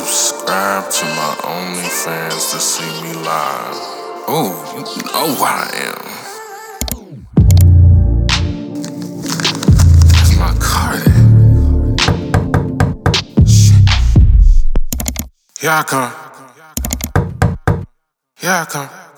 Subscribe to my OnlyFans to see me live. Oh, you know what I am. That's my Cardi. Shit. Here I come. Here I come.